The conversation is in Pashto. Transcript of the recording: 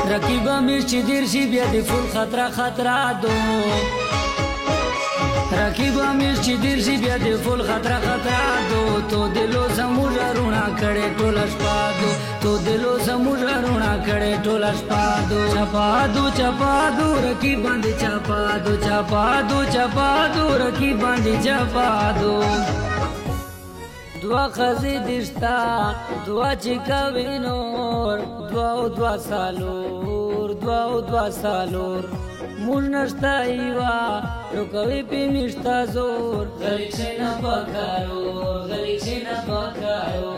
رقیبه مې چې دیر شي بیا د فول خطره دو رقیبه مې چې دیر شي بیا د فول خطره دو تو دلو زموږ رونا کړې ټوله شپه دو تو دلو زموږ رونا کړې ټوله شپه دو چپا دو رقیب باندې چپا دو رقیب باندې چپا دو دوا خزی دشتا دوا چې کوي نور دوا سالور مونږ نشتا ایوا نو کوي پې نشتا زور غریب شي نه پکارو